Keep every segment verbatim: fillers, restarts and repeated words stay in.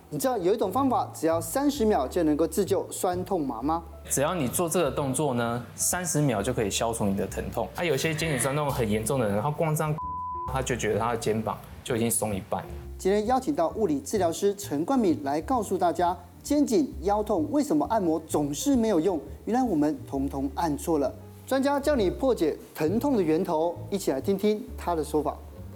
你知道有一种方法，只要三十秒就能够自救酸痛麻吗？ 只要你做这个动作呢，三十秒就可以消除你的疼痛。啊，有些肩颈酸痛很严重的人，他光这样，他就觉得他的肩膀就已经松一半。 今天邀请到物理治疗师陈冠敏来告诉大家，肩颈腰痛为什么按摩总是没有用？原来我们统统按错了。专家教你破解疼痛的源头，一起来听听他的说法。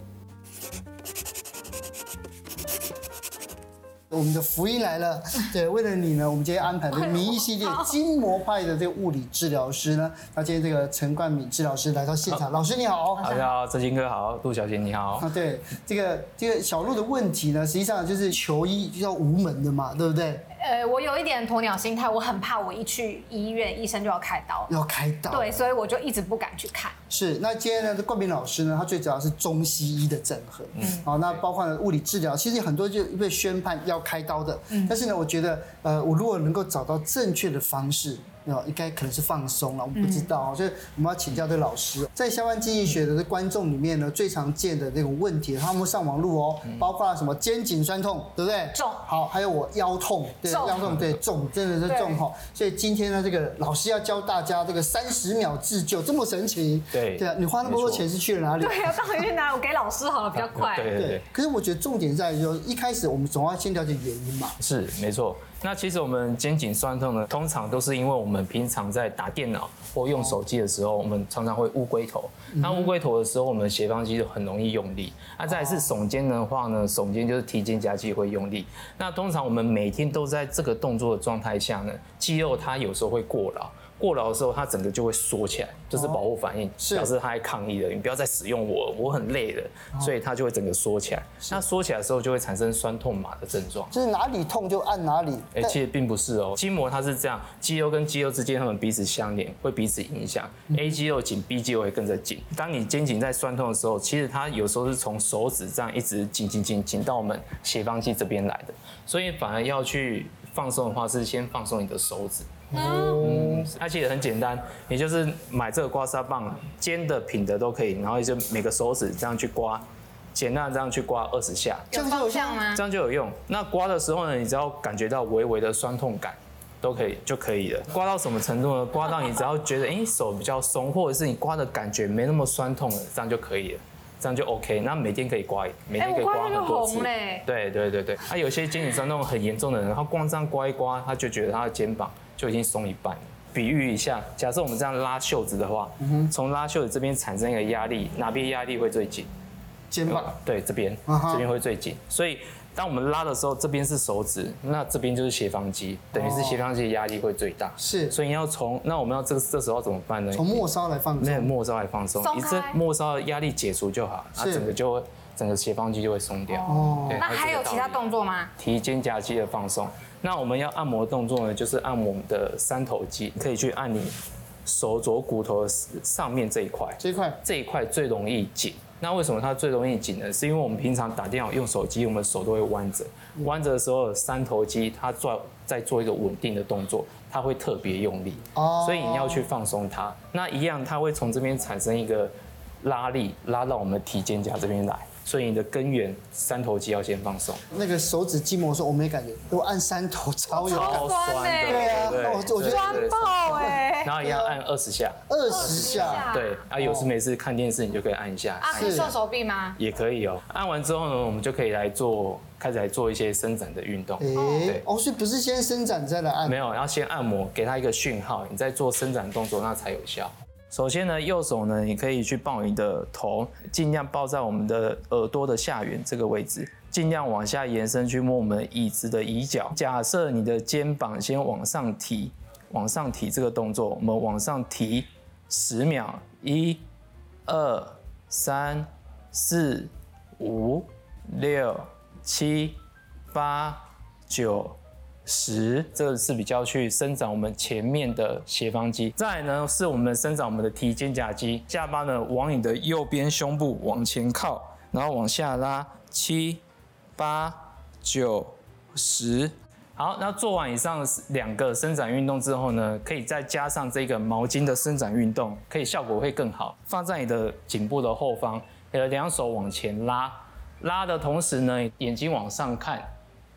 我们的福音来了，对，为了你呢，我们今天安排的名医系列筋膜派的这个物理治疗师呢，那今天这个陈冠敏治疗师来到现场，老师你好， 大家好，哲金哥好，陆小姐你好。 啊，对，这个这个小陆的问题呢，实际上就是求医就要无门的嘛，对不对？ 呃，我有一点鸵鸟心态，我很怕我一去医院，医生就要开刀， 要开刀， 对，所以我就一直不敢去看。 是，那今天呢，冠敏老师呢，他最主要是中西医的整合，嗯，好，那包括了物理治疗，其实很多就被宣判要开刀的，嗯，但是呢，我觉得，呃，我如果能够找到正确的方式。应该可能是放松了，我们不知道，嗯、所以我们要请教这个老师，在相关经济学的观众里面呢，最常见的这种问题，他们上网路哦，嗯、包括什么肩颈酸痛，对不对？ 重。 好，还有我腰痛，对，腰痛，对，重，真的是重哈。所以今天呢，这个老师要教大家这个三十秒自救，这么神奇。 对。 对啊，你花那么多钱是去了哪里？ 对啊，到底去哪里？我给老师好了，比较快。 对对对。 可是我觉得重点在于说，一开始我们总要先了解原因嘛。 是，没错。那其实我们肩颈酸痛呢，通常都是因为我们平常在打电脑或用手机的时候，我们常常会乌龟头。那乌龟头的时候，我们斜方肌就很容易用力。那再来是耸肩的话呢，耸肩就是提肩胛肌会用力。那通常我们每天都在这个动作的状态下呢，肌肉它有时候会过劳。过劳的时候，它整个就会缩起来，就是保护反应， 是表示它在抗议了，你不要再使用我，我很累了，所以它就会整个缩起来。那缩起来的时候，就会产生酸痛麻的症状。 就是哪里痛就按哪里。 哎、欸，其实并不是哦，筋膜它是这样，肌肉跟肌肉之间它们彼此相连，会彼此影响。嗯、A 肌肉紧 ，B 肌肉会跟着紧。当你肩颈在酸痛的时候，其实它有时候是从手指这样一直紧紧紧紧到我们斜方肌这边来的，所以反而要去放松的话，是先放松你的手指。嗯，它其实很简单，也就是买这个刮痧棒，尖的、平的都可以，然后就每个手指这样去刮，简单的这样去刮二十下， 有方向吗？ 这样就有用。那刮的时候呢，你只要感觉到微微的酸痛感，都可以就可以了。刮到什么程度呢？刮到你只要觉得哎、欸、手比较松，或者是你刮的感觉没那么酸痛了，这样就可以了。这样就 OK， 那每天可以刮，每天可以刮很多次。 欸、 对对对对，啊，有些肩颈酸痛很严重的人，他光这样刮一刮，他就觉得他的肩膀就已经松一半了。比喻一下，假设我们这样拉袖子的话，从、嗯、拉袖子这边产生一个压力，哪边压力会最紧？ 肩膀。 对，这边，这边会最紧。所以当我们拉的时候，这边是手指，那这边就是斜方肌，等于是斜方肌的压力会最大。 是， 所以你要从，那我们要这个这时候怎么办呢？ 从末梢来放松。 没有末梢来放松，你这末梢的压力解除就好，它整个就会整个斜方肌就会松掉。 哦，那还有其他动作吗？ 提肩胛肌的放松。那我们要按摩的动作呢，就是按摩我们的三头肌，可以去按你手肘骨头的上面这一块。 这一块， 这一块最容易紧。那为什么它最容易紧呢？是因为我们平常打电脑用手机，我们手都会弯着，弯着的时候，三头肌它做在做一个稳定的动作，它会特别用力，哦，所以你要去放松它。那一样，它会从这边产生一个拉力，拉到我们提肩胛这边来。所以你的根源三头肌要先放松。 那个手指筋膜的时候，我没感觉，我按三头超有超酸的， 对啊，我我觉得酸爆哎。 然后一样按二十下， 二十下， 对啊，有事没事看电视你就可以按一下。 啊，可以瘦手臂吗？ 也可以哦。按完之后呢，我们就可以来做，开始来做一些伸展的运动。 对，哦，所以不是先伸展再来按？ 没有，要先按摩，给它一个讯号，你再做伸展动作，那才有效。首先呢，右手呢，你可以去抱你的头，尽量抱在我们的耳朵的下缘这个位置，尽量往下延伸去摸我们椅子的椅脚。假设你的肩膀先往上提，往上提这个动作，我们往上提十秒，一、二、三、四、五、六、七、八、九。十，这个是比较去伸展我们前面的斜方肌。再来呢，是我们伸展我们的提肩胛肌，下巴呢往你的右边胸部往前靠，然后往下拉，七、八、九、十。好，那做完以上两个伸展运动之后呢，可以再加上这个毛巾的伸展运动，可以效果会更好。放在你的颈部的后方，你的两手往前拉，拉的同时呢，眼睛往上看。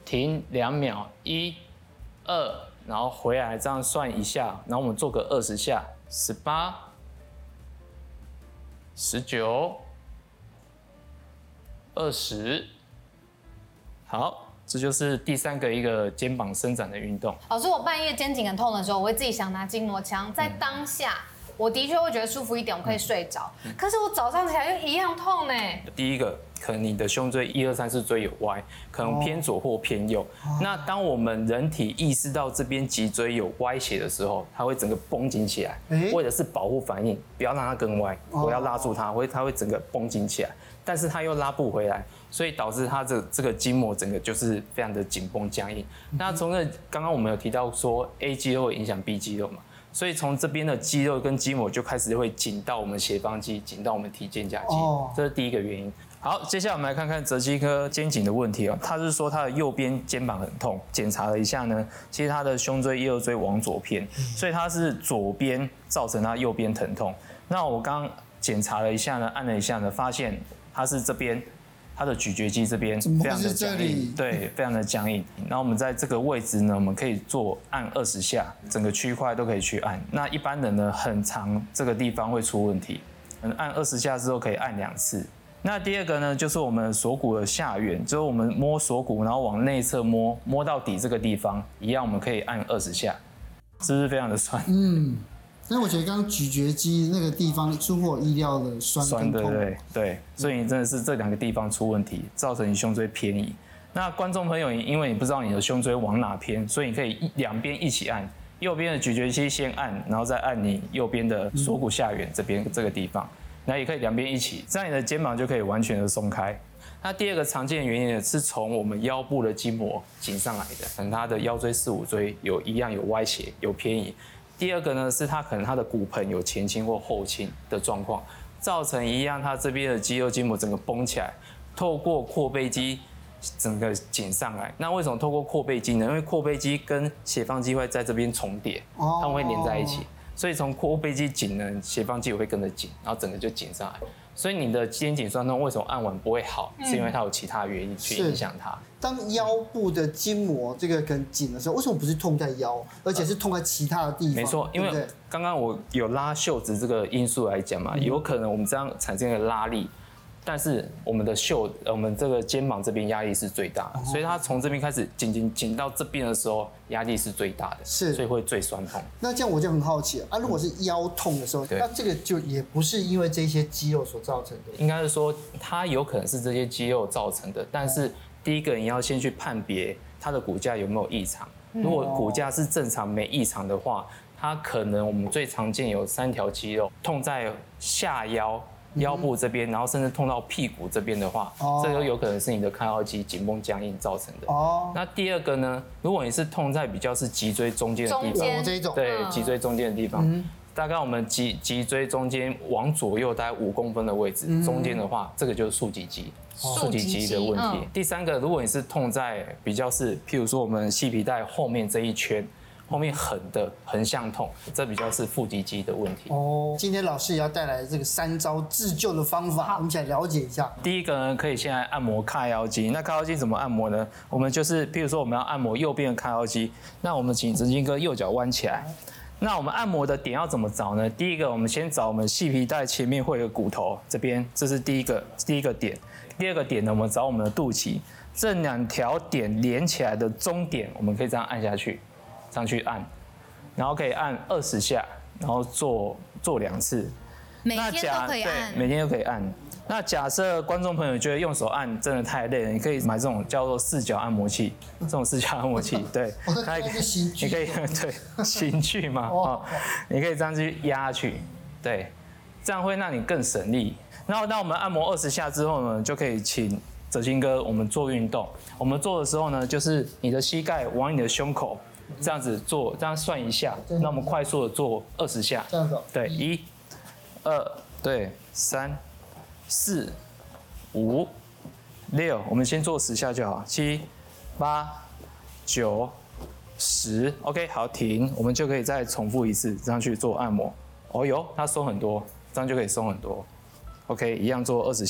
停两秒，一、二，然后回来这样算一下，然后我们做个二十下，十八、十九、二十，好。这就是第三个一个肩膀伸展的运动。 老师，我半夜肩颈很痛的时候，我会自己想拿筋膜枪，在当下，我的确会觉得舒服一点，我可以睡着。可是我早上起来又一样痛呢。 第一个，可能你的胸椎一二三四椎有歪，可能偏左或偏右。哦、那当我们人体意识到这边脊椎有歪斜的时候，它会整个绷紧起来，为的是保护反应，不要让它更歪，我要拉住它，会它会整个绷紧起来，但是它又拉不回来。所以导致它这这个筋膜整个就是非常的紧绷僵硬。那从这刚刚我们有提到说 A 肌肉会影响 B 肌肉嘛，所以从这边的肌肉跟筋膜就开始会紧到我们斜方肌，紧到我们提肩胛肌，这是第一个原因。好，接下来我们来看看泽基科肩颈的问题哦。他是说他的右边肩膀很痛，检查了一下呢，其实他的胸椎一二椎往左偏，所以他是左边造成他右边疼痛。那我刚检查了一下呢，按了一下呢，发现他是这边。它的咀嚼肌这边非常的僵硬，对，非常的僵硬。然后我们在这个位置呢，我们可以做按二十下，整个区块都可以去按。那一般人呢，很长这个地方会出问题，按二十下之后可以按两次。那第二个呢，就是我们锁骨的下缘，就是我们摸锁骨，然后往内侧摸，摸到底这个地方，一样我们可以按二十下，是不是非常的酸？ 嗯。但我觉得刚刚咀嚼肌那个地方出乎我意料的酸跟痛， 酸，对对对，所以你真的是这两个地方出问题，造成你胸椎偏移。那观众朋友，因为你不知道你的胸椎往哪偏，所以你可以两边一起按，右边的咀嚼肌先按，然后再按你右边的锁骨下缘这边这个地方，那也可以两边一起，这样你的肩膀就可以完全的松开。那第二个常见的原因呢，是从我们腰部的筋膜紧上来的，可能它的腰椎四五椎有一样有歪斜有偏移。第二个呢，是它可能它的骨盆有前倾或后倾的状况，造成一样它这边的肌肉筋膜整个绷起来，透过阔背肌整个紧上来。那为什么透过阔背肌呢？因为阔背肌跟斜方肌会在这边重叠，它们会连在一起，所以从阔背肌紧呢，斜方肌也会跟着紧，然后整个就紧上来。所以你的肩颈酸痛为什么按完不会好？是因为它有其他原因去影响它。 当腰部的筋膜这个很紧的时候，为什么不是痛在腰，而且是痛在其他的地方？ 没错，因为刚刚我有拉袖子这个因素来讲嘛，嗯、有可能我们这样产生一个拉力。但是我们的袖，我们这个肩膀这边压力是最大的，所以它从这边开始紧紧紧到这边的时候，压力是最大的，是，所以会最酸痛。 那这样我就很好奇啊，如果是腰痛的时候，嗯、那这个就也不是因为这些肌肉所造成的， 应该是说它有可能是这些肌肉造成的，但是第一个你要先去判别它的骨架有没有异常，如果骨架是正常没异常的话，它可能我们最常见有三条肌肉痛在下腰。腰部这边，然后甚至痛到屁股这边的话，哦、这个有可能是你的髋凹肌紧绷僵硬造成的。哦。那第二个呢，如果你是痛在比较是脊椎中间的地方， 这种对，脊椎中间的地方，嗯、大概我们脊脊椎中间往左右大概五公分的位置，嗯、中间的话，这个就是竖脊肌，竖脊肌的问题。嗯、第三个，如果你是痛在比较是，譬如说我们细皮带后面这一圈。后面横的横向痛，这比较是腹肌肌的问题。 哦，今天老师也要带来这个三招自救的方法，我们一起来了解一下。 第一个呢，可以先来按摩髂腰肌。那髂腰肌怎么按摩呢？我们就是，譬如说我们要按摩右边的髂腰肌，那我们请泽金哥右脚弯起来。那我们按摩的点要怎么找呢？第一个，我们先找我们细皮带前面会有个骨头，这边这是第一个第一个点。第二个点呢，我们找我们的肚脐，这两条点连起来的中点，我们可以这样按下去。上去按，然后可以按二十下，然后做做两次。 每天都可以按， 每天都可以按。那假设观众朋友觉得用手按真的太累了，你可以买这种叫做四角按摩器，这种四角按摩器，对， 它可以行具，你可以对行具嘛，哦，你可以这样去压下去，对，这样会让你更省力。然后当我们按摩二十下之后呢，就可以请泽金哥我们做运动。我们做的时候呢，就是你的膝盖往你的胸口。这样子做，这样算一下，那我们快速的做二十下。 这样子。 对，一、二，对，三、四、五、六，我们先做十下就好。七、八、九、十 ，OK， 好，停，我们就可以再重复一次，这样去做按摩。哦哟，它松很多，这样就可以松很多。OK， 一样做二十下。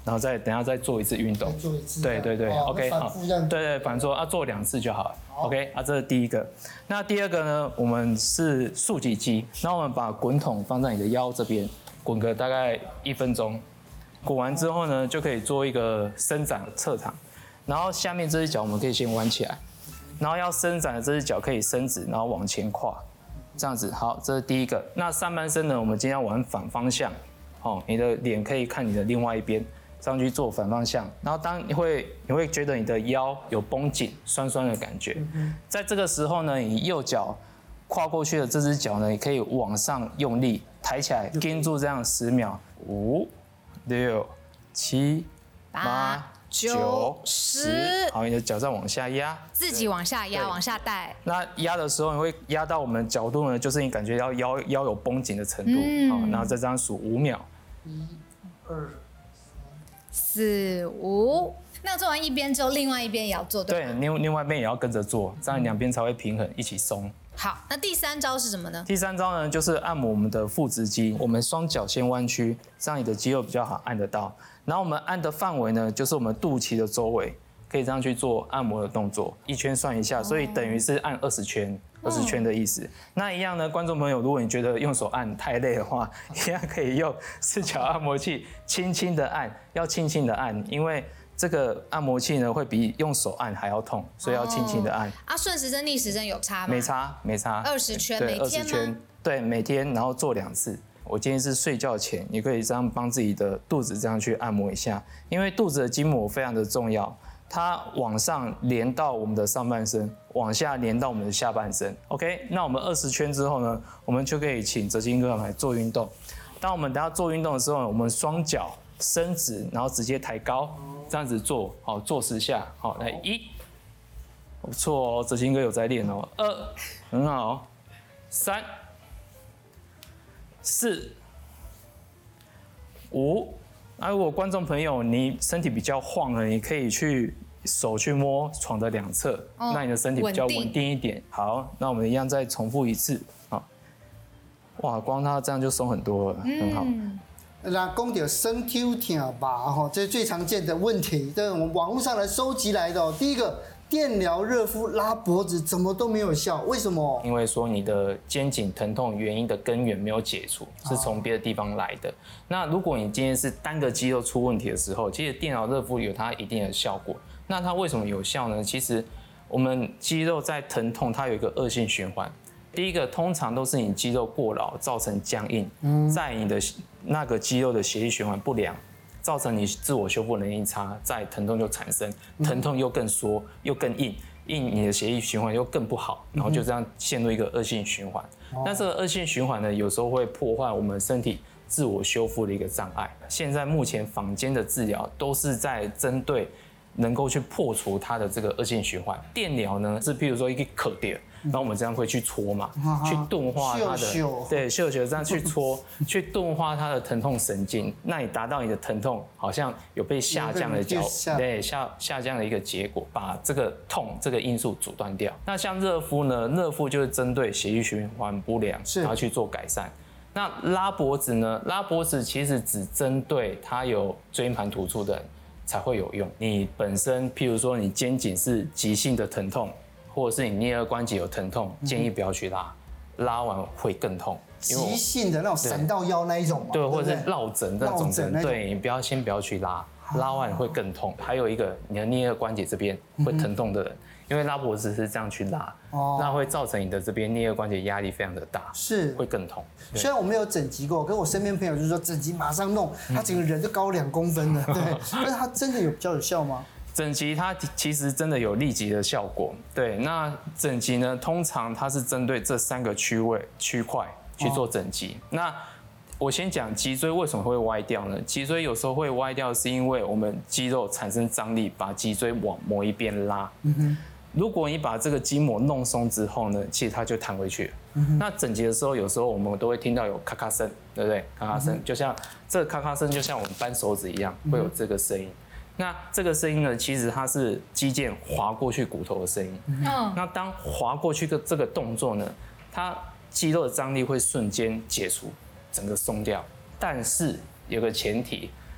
然后再等一下再做一次运动。 做一次。 对对对、 哦、 ，OK 好，对对，反做啊，做两次就好了。OK 啊，这是第一个。那第二个呢，我们是竖脊肌，那我们把滚筒放在你的腰这边，滚个大概一分钟。滚完之后呢，就可以做一个伸展侧躺，然后下面这只脚我们可以先弯起来，然后要伸展的这只脚可以伸直，然后往前跨，这样子。好，这是第一个。那上半身呢，我们今天要玩反方向，哦，你的脸可以看你的另外一边，这样去做反方向。然后当你会你会觉得你的腰有绷紧、酸酸的感觉，在这个时候呢，你右脚跨过去的这只脚呢，你可以往上用力抬起来，跟住这样十秒，五。六、七、八、九、十，好，你的脚再往下压， 自己往下压，往下带。 那压的时候，你会压到我们角度呢，就是你感觉到腰腰有绷紧的程度，好、嗯，然后再这样数五秒， 一、二、 四、五。那做完一边之后，另外一边也要做，对对，另另外一边也要跟着做，这样两边才会平衡，一起松。 好，那第三招是什么呢？ 第三招呢，就是按摩我们的腹直肌。我们双脚先弯曲，这样你的肌肉比较好按得到。然后我们按的范围呢，就是我们肚脐的周围，可以这样去做按摩的动作。一圈算一下，所以等于是按二十圈，二十圈的意思。那一样呢，观众朋友，如果你觉得用手按太累的话，一样可以用四角按摩器轻轻的按，要轻轻的按，因为这个按摩器呢，会比用手按还要痛，所以要轻轻的按。 啊，顺时针、逆时针有差吗？ 没差，没差。 二十圈每天吗？ 对，每天，然后做两次。我建议是睡觉前，你可以这样帮自己的肚子这样去按摩一下，因为肚子的筋膜非常的重要，它往上连到我们的上半身，往下连到我们的下半身。OK， 那我们二十圈之后呢，我们就可以请哲金哥来做运动。当我们等下做运动的时候，我们双脚伸直，然后直接抬高。这样子做，好，做十下，好，来一，不错哦，哲兴哥有在练哦，二，很好，三，四，五，那如果观众朋友你身体比较晃了，你可以去手去摸床的两侧，哦、那你的身体比较稳定一点。好，那我们一样再重复一次，好，哇，光它这样就松很多了，嗯、很好。 那讲到身体痛吧，哈，这是最常见的问题，这是我们网络上来收集来的、哦。第一个，电疗热敷拉脖子怎么都没有效，为什么？ 因为说你的肩颈疼痛原因的根源没有解除，是从别的地方来的。那如果你今天是单个肌肉出问题的时候，其实电疗热敷有它一定的效果。那它为什么有效呢？其实我们肌肉在疼痛，它有一个恶性循环。第一个，通常都是你肌肉过劳造成僵硬，嗯、在你的那个肌肉的血液循环不良，造成你自我修复能力差，在疼痛就产生，疼痛又更缩又更硬，硬你的血液循环又更不好，然后就这样陷入一个恶性循环。嗯、那这个恶性循环呢，有时候会破坏我们身体自我修复的一个障碍。现在目前坊间的治疗都是在针对能够去破除它的这个恶性循环。电疗呢，是譬如说一个可点。然后我们这样会去搓嘛，去钝化它的， 秀秀对，秀秀这样去搓，去钝化它的疼痛神经，那你达到你的疼痛好像有被下降的角，对，下下降的一个结果，把这个痛这个因素阻断掉。那像热敷呢，热敷就是针对血液循环不良，然后去做改善。那拉脖子呢，拉脖子其实只针对它有椎间盘突出的人才会有用。你本身譬如说你肩颈是急性的疼痛。或者是你颞颌关节有疼痛，建议不要去拉，拉完会更痛。 急性的那种闪到腰那一种嘛， 对，或者是落枕那种的，对你不要先不要去拉，拉完会更痛。还有一个，你的颞颌关节这边会疼痛的人，因为拉脖子是这样去拉，那会造成你的这边颞颌关节压力非常的大， 是会更痛。 虽然我没有整脊过，跟我身边朋友就是说整脊马上弄，他整个人就高两公分了，对，但是他真的有比较有效吗？ 整脊它其实真的有立即的效果，对。那整脊呢，通常它是针对这三个区位区块去做整脊。哦、那我先讲脊椎为什么会歪掉呢？脊椎有时候会歪掉，是因为我们肌肉产生张力，把脊椎往某一边拉。嗯哼。如果你把这个筋膜弄松之后呢，其实它就弹回去了。嗯、那整脊的时候，有时候我们都会听到有咔咔声，对不对？咔咔声，嗯、就像这个咔咔声，就像我们扳手指一样，会有这个声音。那这个声音呢，其实它是肌腱滑过去骨头的声音。嗯，那当滑过去的这个动作呢，它肌肉的张力会瞬间解除，整个松掉。但是有个前提，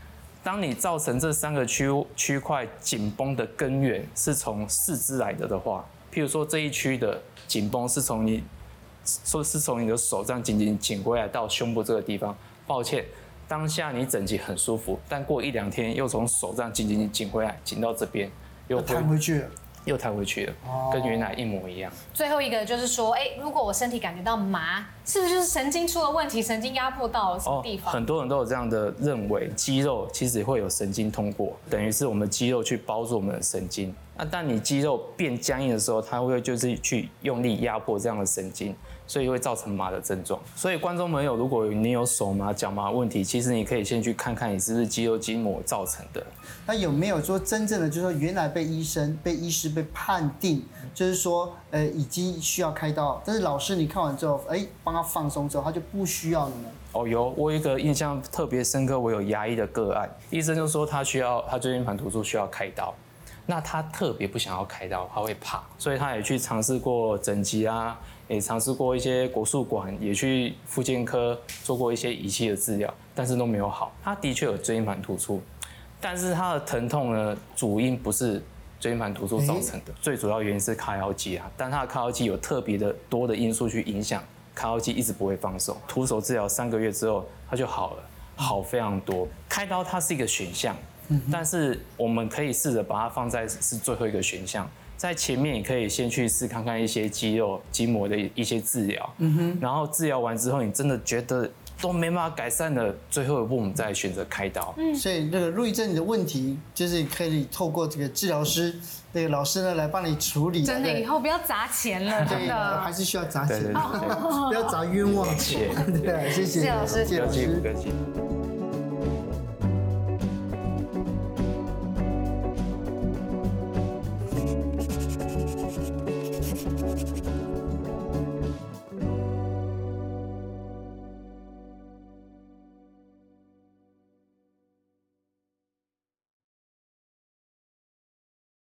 当你造成这三个区区块紧绷的根源是从四肢来的的话，譬如说这一区的紧绷是从你说是从你的手这样紧紧紧回来到胸部这个地方，抱歉，当下你整集很舒服，但过一两天又从手这样紧紧紧回来，紧到这边，又弹回去了。 又弹回去了，跟原来一模一样。 最后一个就是说，哎，如果我身体感觉到麻，是不是就是神经出了问题，神经压迫到了什么地方？ 很多人都有这样的认为，肌肉其实会有神经通过，等于是我们肌肉去包住我们的神经。那当你肌肉变僵硬的时候，它会就是去用力压迫这样的神经，所以会造成麻的症状。所以观众朋友，如果你有手麻、脚麻问题，其实你可以先去看看你是不是肌肉筋膜造成的。 那有没有说真正的，就是说原来被医生、被医师被判定，就是说，呃，已经需要开刀，但是老师你看完之后，哎，帮他放松之后，他就不需要了呢？ 哦，有，我有一个印象特别深刻，我有牙医的个案，医生就说他需要，他椎间盘突出需要开刀。那他特别不想要开刀，他会怕，所以他也去尝试过整脊啊，也尝试过一些国术馆，也去复健科做过一些仪器的治疗，但是都没有好。他的确有椎间盘突出，但是他的疼痛呢，主因不是椎间盘突出造成的，最主要原因是髂腰肌啊，但他的髂腰肌有特别的多的因素去影响，髂腰肌一直不会放松。徒手治疗三个月之后，他就好了，好非常多。开刀它是一个选项。但是我们可以试着把它放在是最后一个选项，在前面也可以先去试看看一些肌肉筋膜的一些治疗，嗯、然后治疗完之后你真的觉得都没办法改善了，最后一步我们再选择开刀。 嗯，所以那个陆一正你的问题就是可以透过这个治疗师那个老师呢来帮你处理。 真的，以后不要砸钱了，真的还是需要砸钱， 对对对不要砸冤枉钱。对，谢谢老师， 不客气不客气。